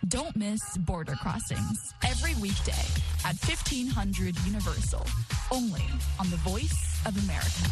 Don't miss Border Crossings every weekday at 1500 Universal, only on the Voice of America.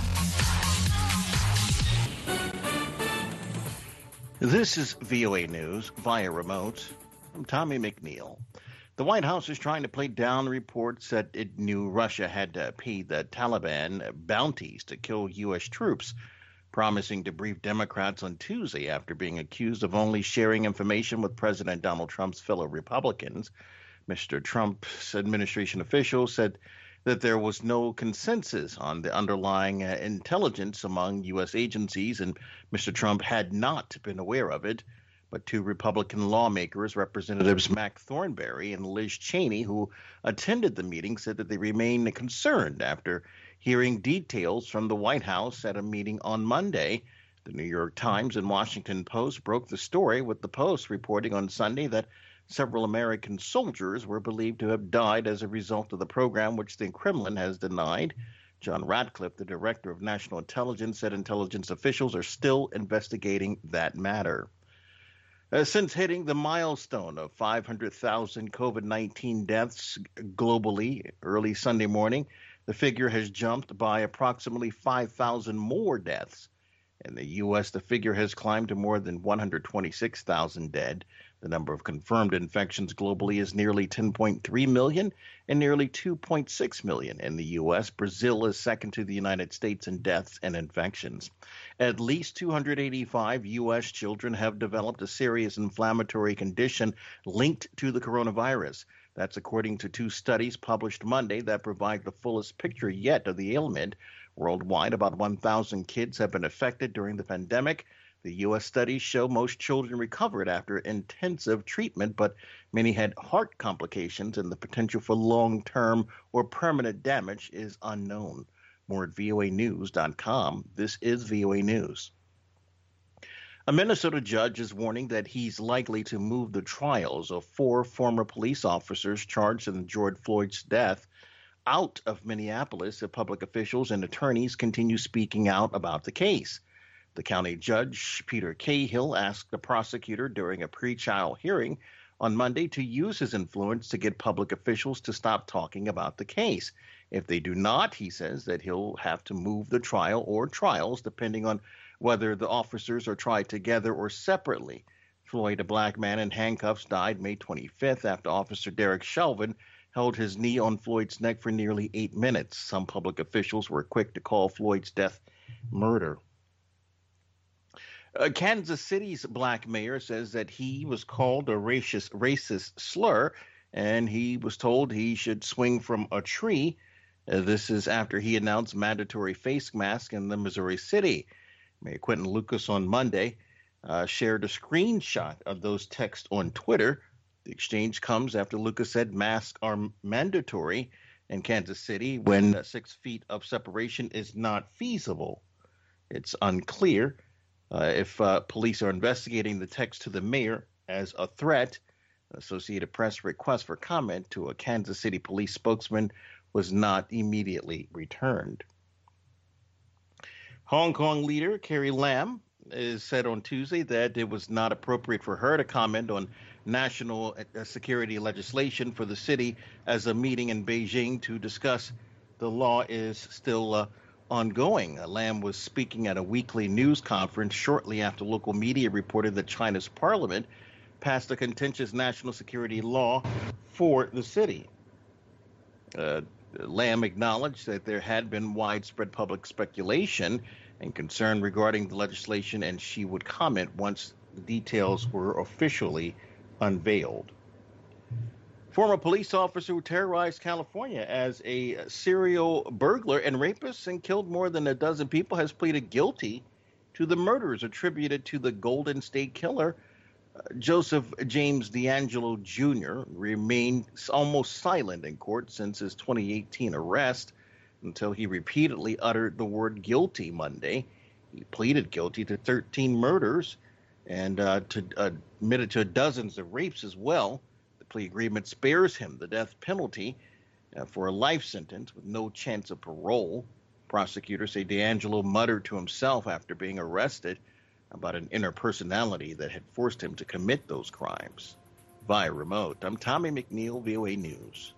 This is VOA News via remote. I'm Tommy McNeil. The White House is trying to play down reports that it knew Russia had paid the Taliban bounties to kill U.S. troops, promising to brief Democrats on Tuesday after being accused of only sharing information with President Donald Trump's fellow Republicans. Mr. Trump's administration officials said that there was no consensus on the underlying intelligence among U.S. agencies, and Mr. Trump had not been aware of it. But two Republican lawmakers, Representatives Mac Thornberry and Liz Cheney, who attended the meeting, said that they remain concerned after hearing details from the White House at a meeting on Monday. The New York Times and Washington Post broke the story, with the Post reporting on Sunday that several American soldiers were believed to have died as a result of the program, which the Kremlin has denied. John Ratcliffe, the director of national intelligence, said intelligence officials are still investigating that matter. Since hitting the milestone of 500,000 COVID-19 deaths globally early Sunday morning, the figure has jumped by approximately 5,000 more deaths. In the U.S., the figure has climbed to more than 126,000 dead. The number of confirmed infections globally is nearly 10.3 million and nearly 2.6 million in the U.S. Brazil is second to the United States in deaths and infections. At least 285 U.S. children have developed a serious inflammatory condition linked to the coronavirus. That's according to two studies published Monday that provide the fullest picture yet of the ailment. Worldwide, about 1,000 kids have been affected during the pandemic. The U.S. studies show most children recovered after intensive treatment, but many had heart complications, and the potential for long-term or permanent damage is unknown. More at voanews.com. This is VOA News. A Minnesota judge is warning that he's likely to move the trials of 4 former police officers charged in George Floyd's death out of Minneapolis if public officials and attorneys continue speaking out about the case. The county judge, Peter Cahill, asked the prosecutor during a pre-trial hearing on Monday to use his influence to get public officials to stop talking about the case. If they do not, he says that he'll have to move the trial or trials depending on whether the officers are tried together or separately. Floyd, a black man in handcuffs, died May 25th after Officer Derek Chauvin held his knee on Floyd's neck for nearly 8 minutes. Some public officials were quick to call Floyd's death murder. Kansas City's black mayor says that he was called a racist slur, and he was told he should swing from a tree. This is after he announced mandatory face masks in the Missouri City. Mayor Quentin Lucas on Monday shared a screenshot of those texts on Twitter. The exchange comes after Lucas said masks are mandatory in Kansas City when 6 feet of separation is not feasible. It's unclear if police are investigating the text to the mayor as a threat. Associated Press request for comment to a Kansas City police spokesman was not immediately returned. Hong Kong leader Carrie Lam is said on Tuesday that it was not appropriate for her to comment on national security legislation for the city as a meeting in Beijing to discuss the law is still ongoing. Lam was speaking at a weekly news conference shortly after local media reported that China's parliament passed a contentious national security law for the city. Lam acknowledged that there had been widespread public speculation and concern regarding the legislation, and she would comment once the details were officially unveiled. Former police officer who terrorized California as a serial burglar and rapist and killed more than a dozen people has pleaded guilty to the murders attributed to the Golden State Killer. Joseph James D'Angelo Jr. remained almost silent in court since his 2018 arrest until he repeatedly uttered the word guilty Monday. He pleaded guilty to 13 murders and admitted to dozens of rapes as well. The plea agreement spares him the death penalty for a life sentence with no chance of parole. Prosecutors say D'Angelo muttered to himself after being arrested about an inner personality that had forced him to commit those crimes. via remote. I'm Tommy McNeil, VOA News.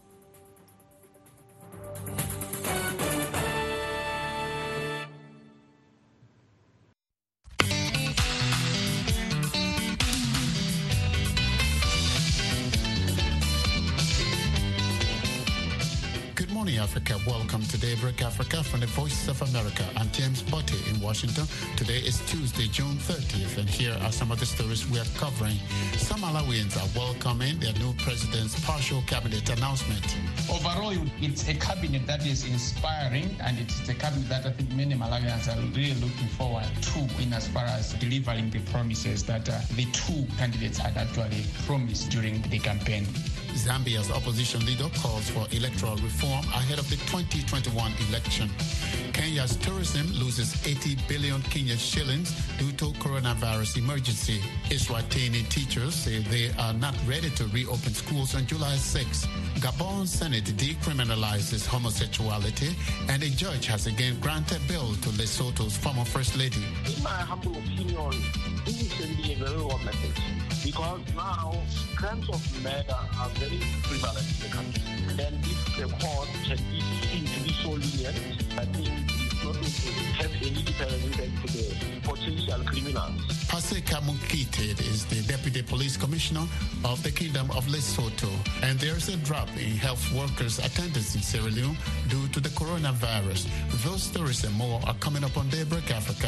Africa. Welcome to Daybreak Africa from the Voice of America. I'm James Botte in Washington. Today is Tuesday, June 30th, and here are some of the stories we are covering. Some Malawians are welcoming their new president's partial cabinet announcement. Overall, it's a cabinet that is inspiring, and it's a cabinet that I think many Malawians are really looking forward to in as far as delivering the promises that the two candidates had actually promised during the campaign. Zambia's opposition leader calls for electoral reform ahead of the 2021 election. Kenya's tourism loses 80 billion Kenyan shillings due to coronavirus emergency. Eswatini teachers say they are not ready to reopen schools on July 6. Gabon Senate decriminalizes homosexuality, and a judge has again granted bail to Lesotho's former First Lady. In my humble opinion, this can be a very wrong message, because now crimes of murder are very prevalent in the country. And if the court can be seen to be so lenient, I think it's not going to have any deterrent impact to the potential criminals. Paseka Mukite is the Deputy Police Commissioner of the Kingdom of Lesotho. And there's a drop in health workers' attendance in Sierra Leone due to the coronavirus. Those stories and more are coming up on Daybreak Africa.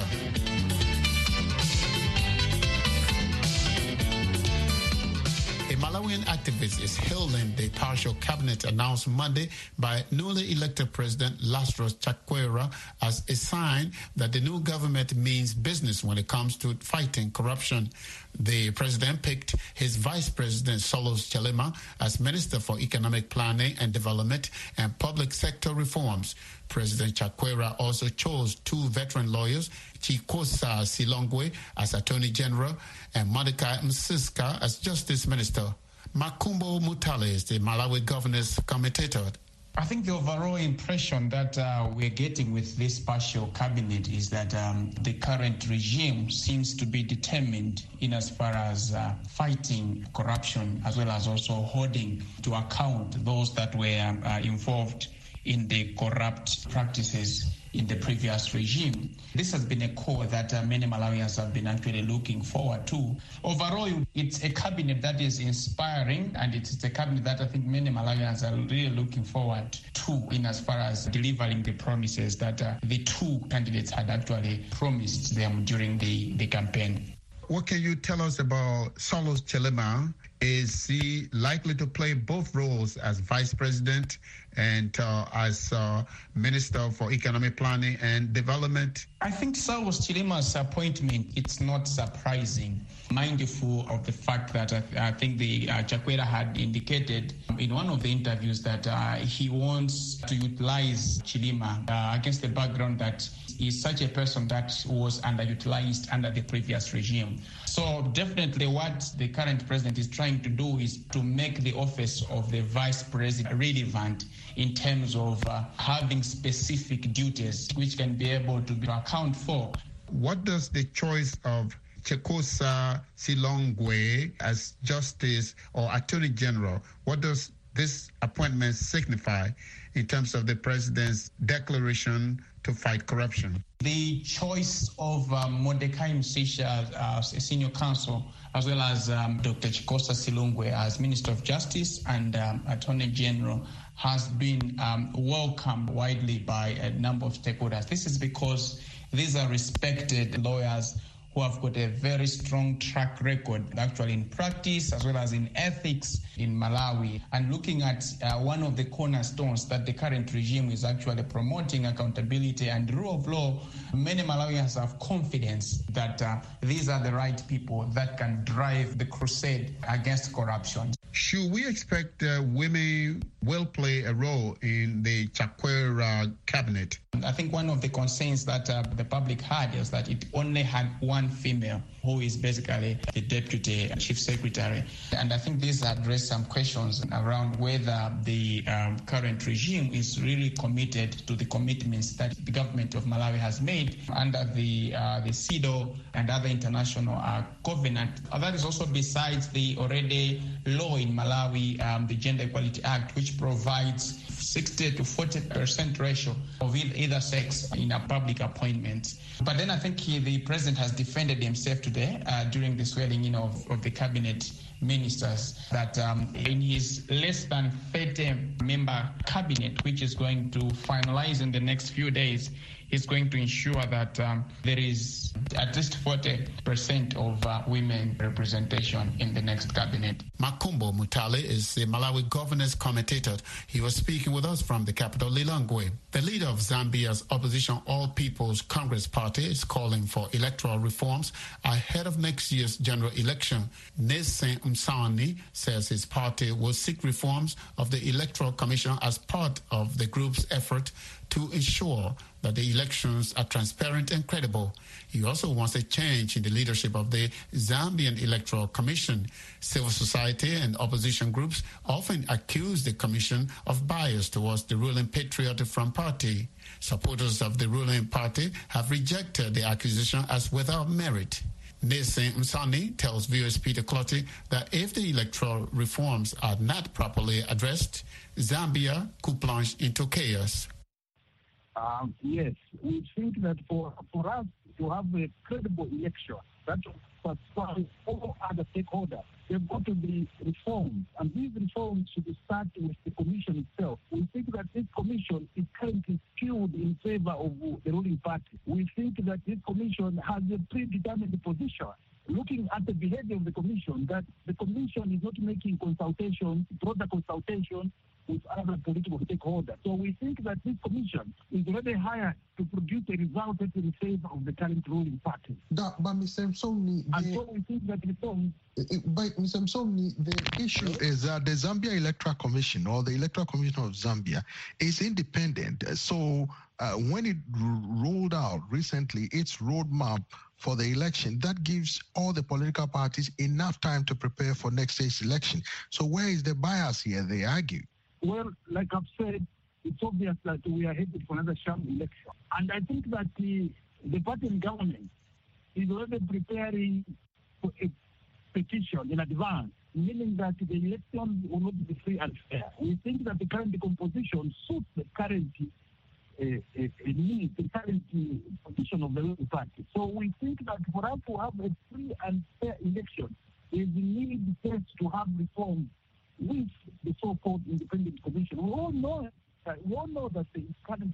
Malawian activist is hailing the partial cabinet announced Monday by newly elected President Lazarus Chakwera as a sign that the new government means business when it comes to fighting corruption. The president picked his vice president, Solos Chalema, as Minister for Economic Planning and Development and Public Sector Reforms. President Chakwera also chose two veteran lawyers, Chikosa Silongwe as Attorney General and Monica Msiska as Justice Minister. Makumbo Mutale is the Malawi governor's commentator. I think the overall impression that we're getting with this partial cabinet is that the current regime seems to be determined in as far as fighting corruption, as well as also holding to account those that were involved in the corrupt practices in the previous regime. This has been a core that many Malawians have been actually looking forward to. Overall, it's a cabinet that is inspiring, and it's a cabinet that I think many Malawians are really looking forward to in as far as delivering the promises that the two candidates had actually promised them during the campaign. What can you tell us about Solos Chalema? Is he likely to play both roles as vice president and as Minister for Economic Planning and Development? I think Solos Chalema's appointment, it's not surprising, mindful of the fact that I think the Chakwera had indicated in one of the interviews that he wants to utilize Chilema against the background that he's such a person that was underutilized under the previous regime. So definitely what the current president is trying to do is to make the office of the vice president relevant in terms of having specific duties which can be able to account for. What does the choice of Chikosa Silongwe as Justice or Attorney General, what does this appointment signify in terms of the president's declaration to fight corruption? The choice of Mordecai Msisha as a senior counsel, as well as Dr. Chikosa Silongwe as Minister of Justice and Attorney General, has been welcomed widely by a number of stakeholders. This is because these are respected lawyers who have got a very strong track record, actually in practice as well as in ethics in Malawi. And looking at one of the cornerstones that the current regime is actually promoting, accountability and rule of law, many Malawians have confidence that these are the right people that can drive the crusade against corruption. Should we expect women will play a role in the Chakwera cabinet? I think one of the concerns that the public had is that it only had one one female who is basically the deputy chief secretary. And I think this addressed some questions around whether the current regime is really committed to the commitments that the government of Malawi has made under the CEDAW and other international covenant. That is also besides the already law in Malawi, the Gender Equality Act, which provides 60 to 40% ratio of either sex in a public appointments. But then I think the president has defended himself today during the swearing in of the cabinet ministers that in his less than 30-member cabinet, which is going to finalize in the next few days, is going to ensure that there is at least 40% of women representation in the next cabinet. Makumbo Mutale is the Malawi governance commentator. He was speaking with us from the capital, Lilongwe. The leader of Zambia's opposition All People's Congress Party is calling for electoral reforms ahead of next year's general election. Nese Msani says his party will seek reforms of the Electoral Commission as part of the group's effort to ensure that the elections are transparent and credible. He also wants a change in the leadership of the Zambian Electoral Commission. Civil society and opposition groups often accuse the commission of bias towards the ruling Patriotic Front Party. Supporters of the ruling party have rejected the accusation as without merit. Nese Msani tells viewers Peter Clotty that if the electoral reforms are not properly addressed, Zambia could plunge into chaos. Yes, we think that for us to have a credible election that satisfies all other stakeholders, there have got to be reforms, and these reforms should start with the commission itself. We think that this commission is currently skewed in favor of the ruling party. We think that this commission has a predetermined position. Looking at the behavior of the commission, that the commission is not making consultations, broader consultations with other political stakeholders. So we think that this commission is already hired to produce a result that is in favor of the current ruling party. But Mr. Msoni, so we think that reform. But Mr. Msoni, the issue is that the Zambia Electoral Commission, or the Electoral Commission of Zambia, is independent. So when it rolled out recently its roadmap for the election, that gives all the political parties enough time to prepare for next year's election. So where is the bias here, they argue? Well, like I've said, it's obvious that we are headed for another sham election. And I think that the party in government is already preparing for a petition in advance, meaning that the election will not be free and fair. We think that the current composition suits the current need, the current position of the ruling party. So we think that for us to have a free and fair election, there is a need first to have reform with the so-called independent commission. We all know that the current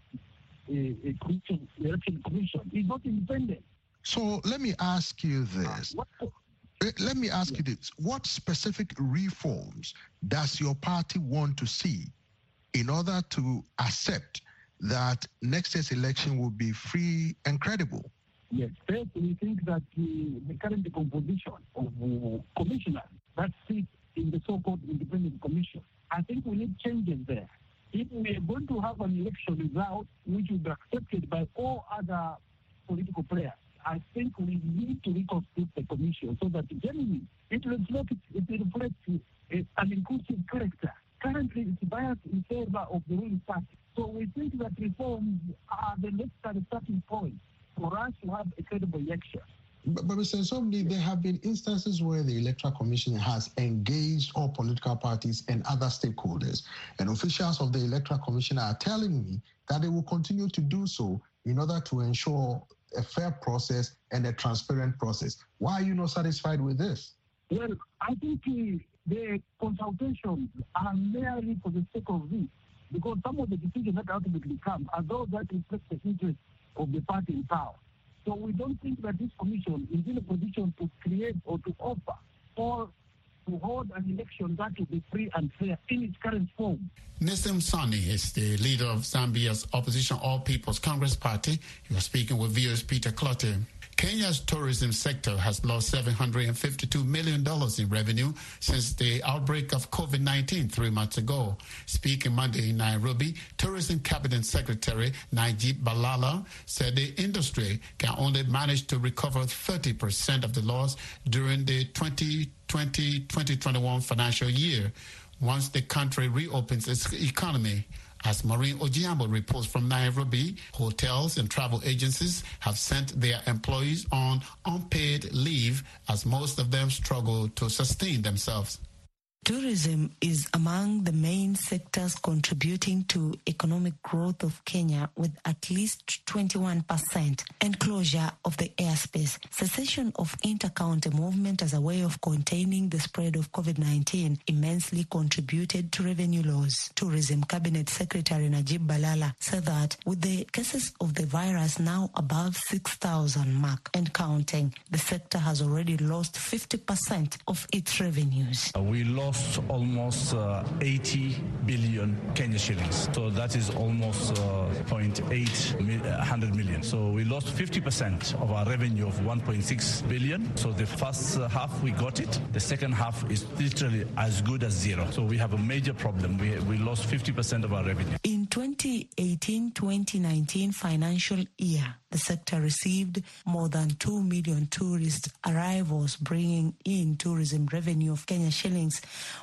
election commission is not independent. So let me ask you this. Let me ask you this. What specific reforms does your party want to see in order to accept that next year's election will be free and credible? Yes, first we think that the current composition of commissioners that sit in the so-called independent commission, I think we need changes there. If we are going to have an election result which will be accepted by all other political players, I think we need to reconstruct the commission so that generally it reflects an inclusive character. Currently, it's biased in favor of the ruling party. So we think that reforms are the necessary starting point for us to have a credible election. But Mr. Nsomni, there have been instances where the Electoral Commission has engaged all political parties and other stakeholders. And officials of the Electoral Commission are telling me that they will continue to do so in order to ensure a fair process and a transparent process. Why are you not satisfied with this? Well, I think the consultations are merely for the sake of this, because some of the decisions that ultimately come are those that reflect the interests of the party in power. So we don't think that this commission is in a position to create or to offer or to hold an election that will be free and fair in its current form. Nese Msani is the leader of Zambia's opposition All People's Congress Party. He was speaking with viewers Peter Clotty. Kenya's tourism sector has lost $752 million in revenue since the outbreak of COVID-19 3 months ago. Speaking Monday in Nairobi, Tourism Cabinet Secretary Najib Balala said the industry can only manage to recover 30% of the loss during the 2020-2021 financial year once the country reopens its economy. As Maureen Ojiambo reports from Nairobi, hotels and travel agencies have sent their employees on unpaid leave as most of them struggle to sustain themselves. Tourism is among the main sectors contributing to economic growth of Kenya with at least 21%, and closure of the airspace, cessation of inter-county movement as a way of containing the spread of COVID-19 immensely contributed to revenue loss. Tourism Cabinet Secretary Najib Balala said that with the cases of the virus now above 6,000 mark and counting, the sector has already lost 50% of its revenues. We lost almost 80 billion Kenya shillings. So that is almost 100 million. So we lost 50% of our revenue of 1.6 billion. So the first half we got it. The second half is literally as good as zero. So we have a major problem. We lost 50% of our revenue. In 2018-2019 financial year, the sector received more than 2 million tourist arrivals, bringing in tourism revenue of Kenya shillings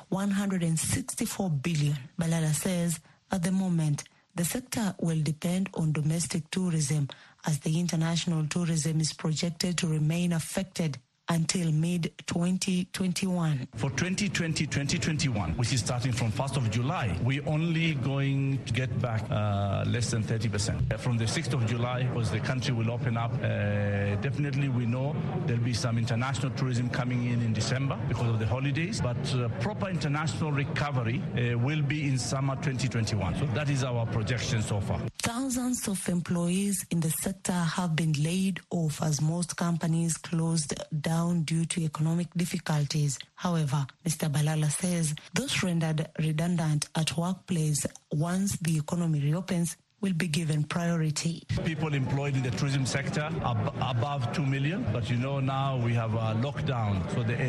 164 billion. Balala says at the moment, the sector will depend on domestic tourism as the international tourism is projected to remain affected until mid-2021. For 2020-2021, which is starting from 1st of July, we're only going to get back less than 30%. From the 6th of July, because the country will open up, definitely we know there'll be some international tourism coming in December because of the holidays, but proper international recovery will be in summer 2021. So that is our projection so far. Thousands of employees in the sector have been laid off as most companies closed down due to economic difficulties. However, Mr. Balala says those rendered redundant at workplace once the economy reopens will be given priority. People employed in the tourism sector are above 2 million, but you know now we have a lockdown, so the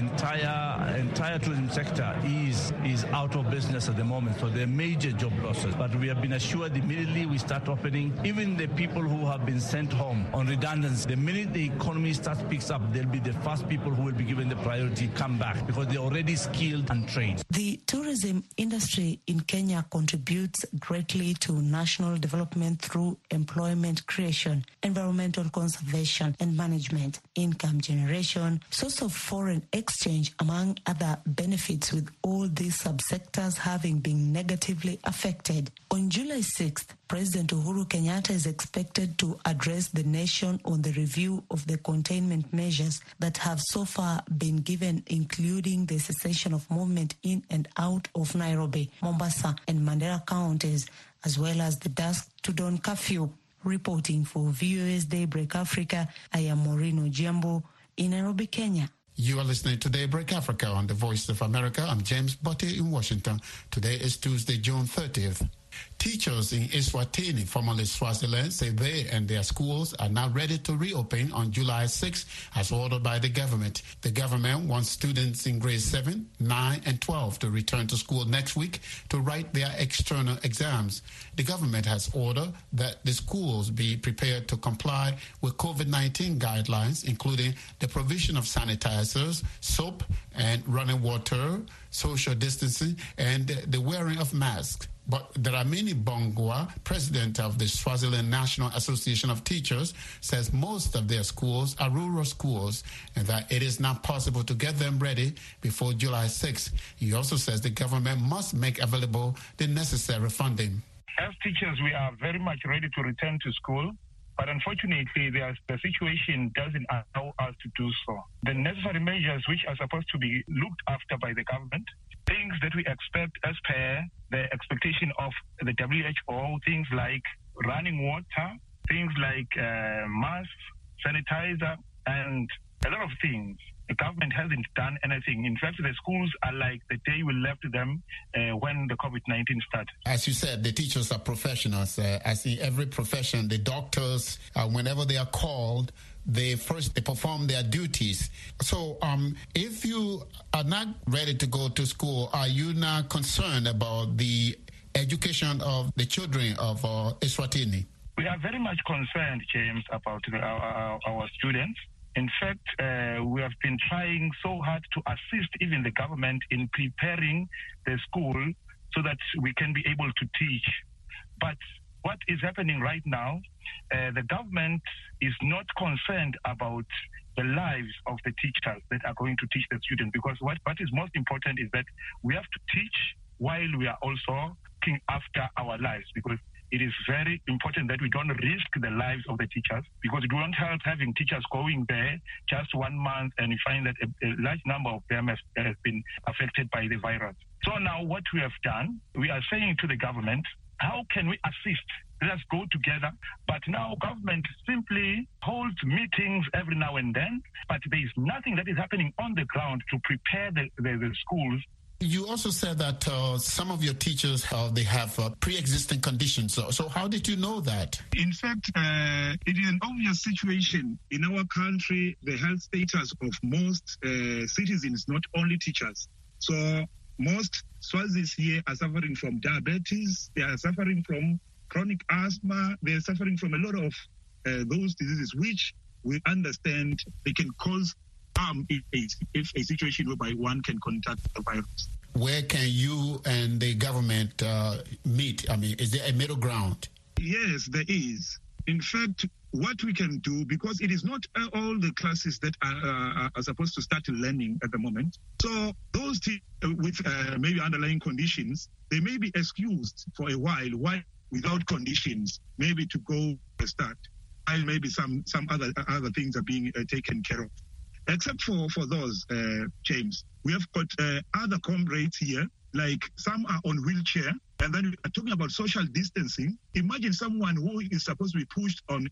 entire tourism sector is out of business at the moment, so there are major job losses. But we have been assured immediately we start opening, even the people who have been sent home on redundancy, the minute the economy picks up, they'll be the first people who will be given the priority to come back because they're already skilled and trained. The tourism industry in Kenya contributes greatly to national development through employment creation, environmental conservation and management, income generation, source of foreign exchange, among other benefits, with all these subsectors having been negatively affected. On July 6th, President Uhuru Kenyatta is expected to address the nation on the review of the containment measures that have so far been given, including the cessation of movement in and out of Nairobi, Mombasa and Mandera counties, as well as the dusk to dawn curfew. Reporting for VOA's Daybreak Africa, I am Maureen Ojiambo in Nairobi, Kenya. You are listening to Daybreak Africa on the Voice of America. I'm James Botte in Washington. Today is Tuesday, June 30th. Teachers in Eswatini, formerly Swaziland, say they and their schools are now ready to reopen on July 6 as ordered by the government. The government wants students in grades 7, 9, and 12 to return to school next week to write their external exams. The government has ordered that the schools be prepared to comply with COVID-19 guidelines, including the provision of sanitizers, soap and running water, social distancing, and the wearing of masks. But there are many. Bongwa, president of the Swaziland National Association of Teachers, says most of their schools are rural schools and that it is not possible to get them ready before July 6. He also says the government must make available the necessary funding. As teachers, we are very much ready to return to school, but unfortunately, the situation doesn't allow us to do so. The necessary measures which are supposed to be looked after by the government, things that we expect as per the expectation of the WHO, things like running water, things like masks, sanitizer, and a lot of things. The government hasn't done anything. In fact, the schools are like the day we left them when the COVID-19 started. As you said, the teachers are professionals. As in every profession, the doctors, whenever they are called, they perform their duties. So if you are not ready to go to school, are you not concerned about the education of the children of Eswatini? We are very much concerned, James, about our students. In fact, we have been trying so hard to assist even the government in preparing the school so that we can be able to teach. But what is happening right now, the government is not concerned about the lives of the teachers that are going to teach the students, because what is most important is that we have to teach while we are also looking after our lives, because it is very important that we don't risk the lives of the teachers, because it won't help having teachers going there just 1 month and you find that a large number of them have been affected by the virus. So now what we have done, we are saying to the government, how can we assist? Let us go together. But now government simply holds meetings every now and then, but there is nothing that is happening on the ground to prepare the schools. You also said that some of your teachers, they have pre-existing conditions. So how did you know that? In fact, it is an obvious situation. In our country, the health status of most citizens, not only teachers. So most Swazis here are suffering from diabetes. They are suffering from chronic asthma. They are suffering from a lot of those diseases, which we understand they can cause harm if a situation whereby one can contact the virus. Where can you and the government meet? I mean, is there a middle ground? Yes, there is. In fact, what we can do, because it is not all the classes that are supposed to start learning at the moment. So those with maybe underlying conditions, they may be excused for a while without conditions, maybe to go start, while maybe some other things are being taken care of. Except for those, James, we have got other comrades here, like some are on wheelchair, and then we are talking about social distancing. Imagine someone who is supposed to be pushed on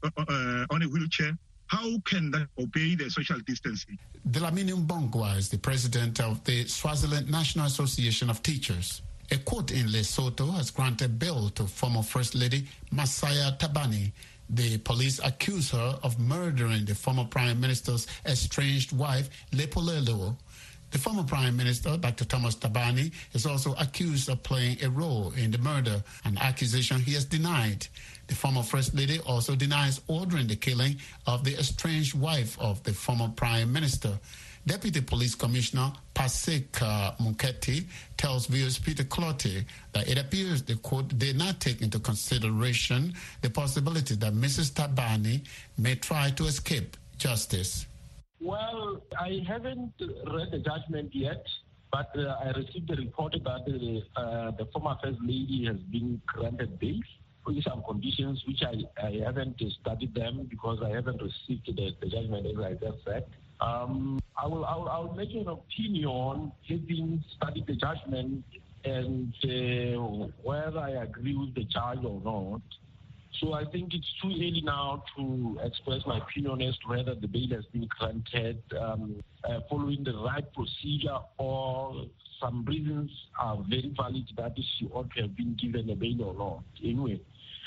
a wheelchair. How can that obey the social distancing? Dlamini Mbongwa is the president of the Swaziland National Association of Teachers. A court in Lesotho has granted bail to former First Lady Masaya Tabani. The police accuse her of murdering the former Prime Minister's estranged wife, Lepolelo. The former Prime Minister, Dr. Thomas Tabani, is also accused of playing a role in the murder, an accusation he has denied. The former First Lady also denies ordering the killing of the estranged wife of the former Prime Minister. Deputy Police Commissioner Pasek Muketi tells viewers Peter Clotte that it appears the court did not take into consideration the possibility that Mrs. Tabani may try to escape justice. Well, I haven't read the judgment yet, but I received a report that the former First Lady has been granted bail with some conditions, which I haven't studied them because I haven't received the judgment, as I just said. I will make an opinion having studied the judgment and whether I agree with the judge or not. So I think it's too early now to express my opinion as to whether the bail has been granted following the right procedure, or some reasons are very valid that she ought to have been given a bail or not. Anyway,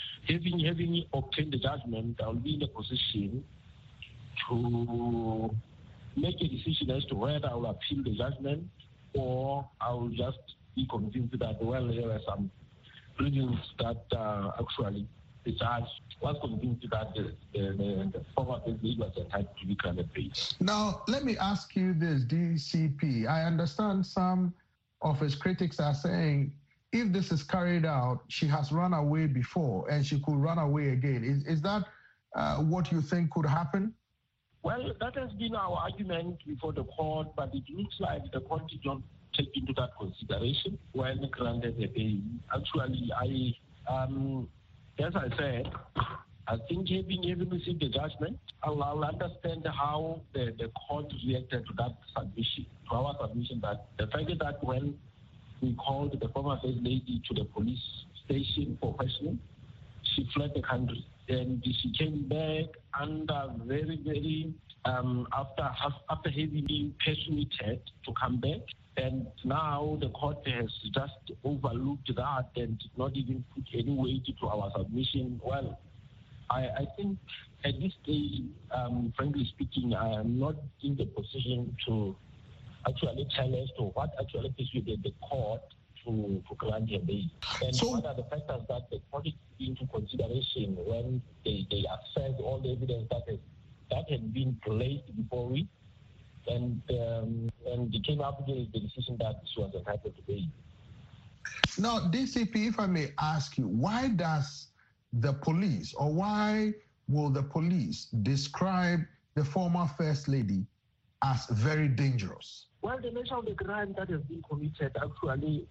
having obtained the judgment, I'll be in a position to make a decision as to whether I will appeal the judgment or I will just be convinced that, well, there are some reasons that actually the judge was convinced that the former president was entitled to be granted bail. Now, let me ask you this, DCP. I understand some of his critics are saying if this is carried out, she has run away before and she could run away again. Is that what you think could happen? Well, that has been our argument before the court, but it looks like the court did not take into that consideration when granted the bail. Actually, as I said, I think having received the judgment, I'll understand how the court reacted to that submission, to our submission, that the fact that when we called the former First Lady to the police station for questioning, she fled the country. And she came back under very, very, after having been persuaded to come back. And now the court has just overlooked that and did not even put any weight to our submission. Well, I think at this stage, frankly speaking, I am not in the position to actually tell us to what actually persuaded the court to grant a bail. And what are the factors that the court is into consideration when they assess all the evidence that had been placed before it, and they came up with the decision that she was entitled to bail. Now, DCP, if I may ask you, why does the police, or why will the police describe the former First Lady as very dangerous? Well, the nature of the crime that has been committed actually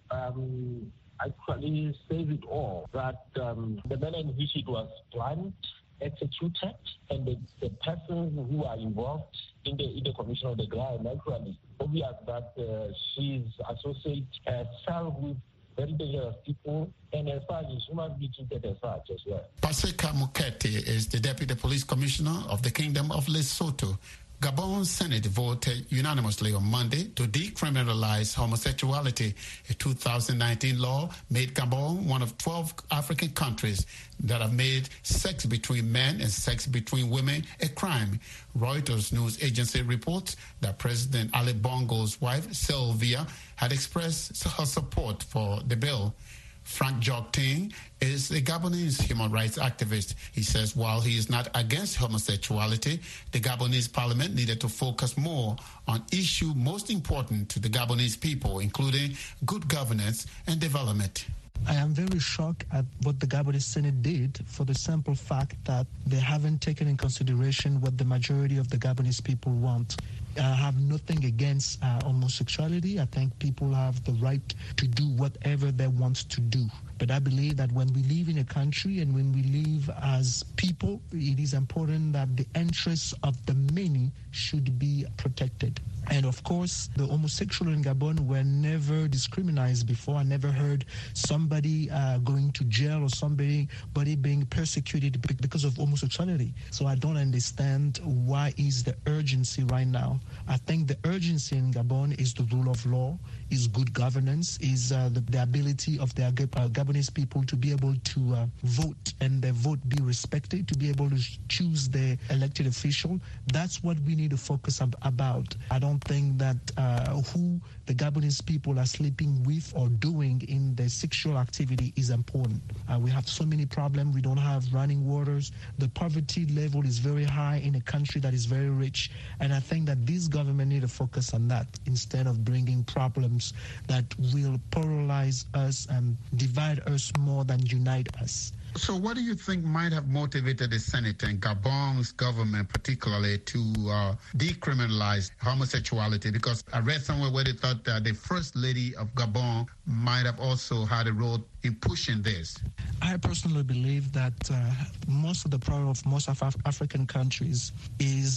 says it all. That the manner in which it was planned, executed, and the persons who are involved in the commission of the crime, actually obvious that she's associated herself with very dangerous people, and as far as human beings treated as such as well. Paseka Mukete is the Deputy Police Commissioner of the Kingdom of Lesotho. Gabon Senate voted unanimously on Monday to decriminalize homosexuality. A 2019 law made Gabon one of 12 African countries that have made sex between men and sex between women a crime. Reuters news agency reports that President Ali Bongo's wife, Sylvia, had expressed her support for the bill. Frank Jokting is a Gabonese human rights activist. He says while he is not against homosexuality, the Gabonese parliament needed to focus more on issues most important to the Gabonese people, including good governance and development. I am very shocked at what the Gabonese Senate did, for the simple fact that they haven't taken in consideration what the majority of the Gabonese people want. I have nothing against homosexuality. I think people have the right to do whatever they want to do. But I believe that when we live in a country and when we live as people, it is important that the interests of the many should be protected. And of course, the homosexual in Gabon were never discriminated before. I never heard somebody going to jail or somebody being persecuted because of homosexuality. So I don't understand why is the urgency right now. I think the urgency in Gabon is the rule of law, is good governance, is the ability of the Gabonese people to be able to vote and their vote be respected, to be able to choose their elected official. That's what we need to focus about. I don't think that who the Gabonese people are sleeping with or doing in their sexual activity is important. We have so many problems. We don't have running waters. The poverty level is very high in a country that is very rich. And I think that this government need to focus on that instead of bringing problems that will polarize us and divide us more than unite us. So what do you think might have motivated the Senate and Gabon's government particularly to decriminalize homosexuality? Because I read somewhere where they thought that the First Lady of Gabon might have also had a role in pushing this. I personally believe that most of the problem of most of African countries is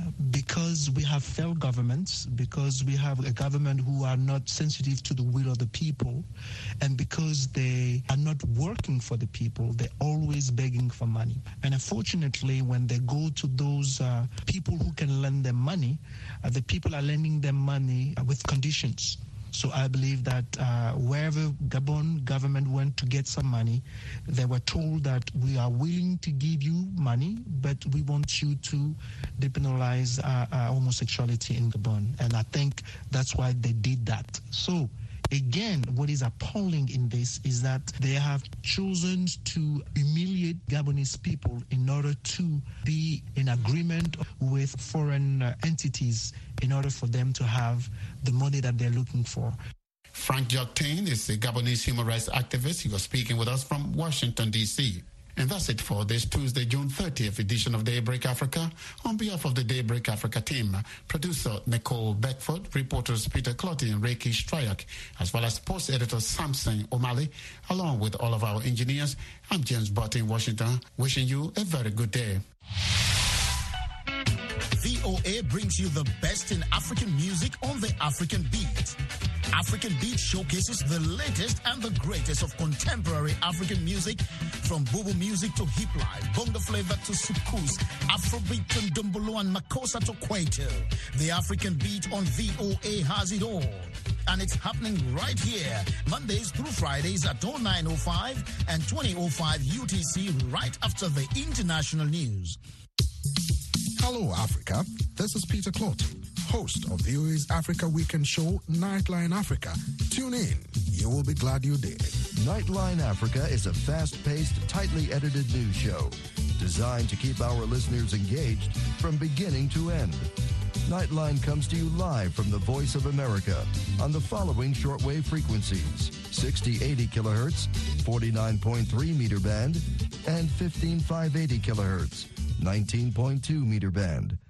because we have failed governments, because we have a government who are not sensitive to the will of the people, and because they are not working for the people. They're always begging for money. And unfortunately, when they go to those people who can lend them money, the people are lending them money with conditions. So I believe that wherever Gabon government went to get some money, they were told that we are willing to give you money, but we want you to depenalize homosexuality in Gabon. And I think that's why they did that. So again, what is appalling in this is that they have chosen to humiliate Gabonese people in order to be in agreement with foreign entities in order for them to have the money that they're looking for. Frank Jokting is a Gabonese human rights activist. He was speaking with us from Washington, D.C. And that's it for this Tuesday, June 30th edition of Daybreak Africa. On behalf of the Daybreak Africa team, producer Nicole Beckford, reporters Peter Clotty and Reiki Stryak, as well as sports editor Samson O'Malley, along with all of our engineers, I'm James Butt in Washington, wishing you a very good day. VOA brings you the best in African music on the African Beat. African Beat showcases the latest and the greatest of contemporary African music, from Bobo music to hip life, bongo flavor to soukous, Afrobeat to Ndombolo and Makossa to Kwaito. The African Beat on VOA has it all. and it's happening right here, Mondays through Fridays at 09:05 and 20:05 UTC, right after the international news. Hello, Africa. This is Peter Clot, host of VOA's Africa Weekend show, Nightline Africa. Tune in. You will be glad you did. Nightline Africa is a fast-paced, tightly edited news show designed to keep our listeners engaged from beginning to end. Nightline comes to you live from the Voice of America on the following shortwave frequencies: 6080 kilohertz, 49.3 meter band, and 15580 kilohertz, 19.2 meter band.